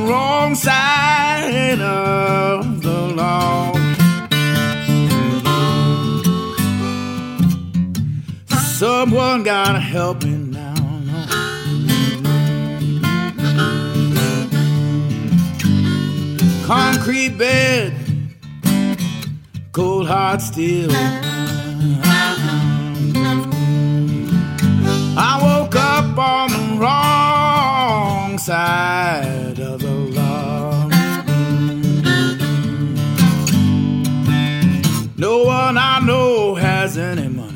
wrong side of the law. Someone gotta help me now. Concrete bed, cold hard steel. I woke up on the wrong side of the law. No one I know has any money.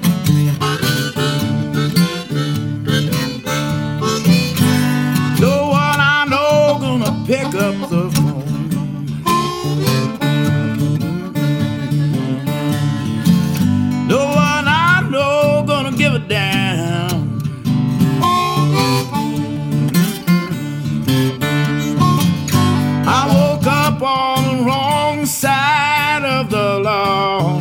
No one I know gonna pick up the phone. No one I know gonna give a damn. I woke up on the wrong side of the law.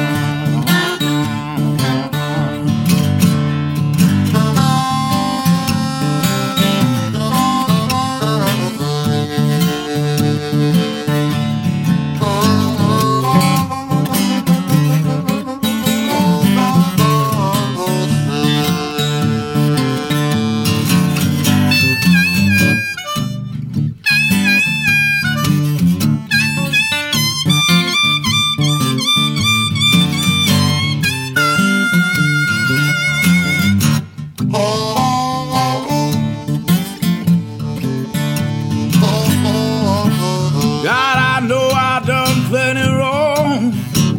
God, I know I done plenty wrong.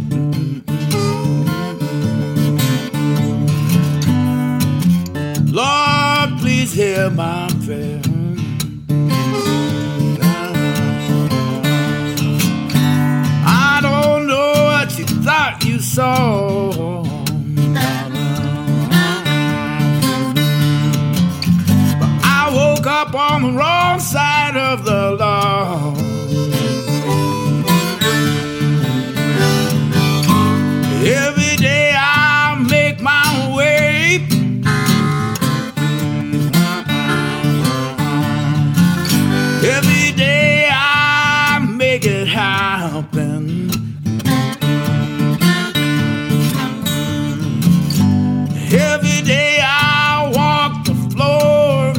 Lord, please hear my prayer. I don't know what you thought you saw, but I woke up on the wrong side of the law. Every day I make my way. Every day I make it happen. Every day I walk the floor.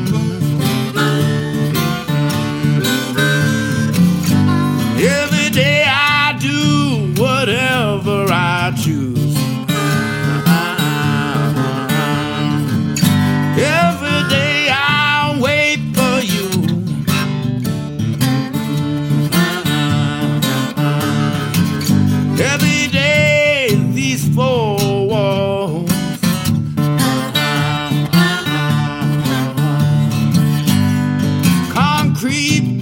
Every day I do whatever I choose. Every day I wait for you. Every day these four walls. Concrete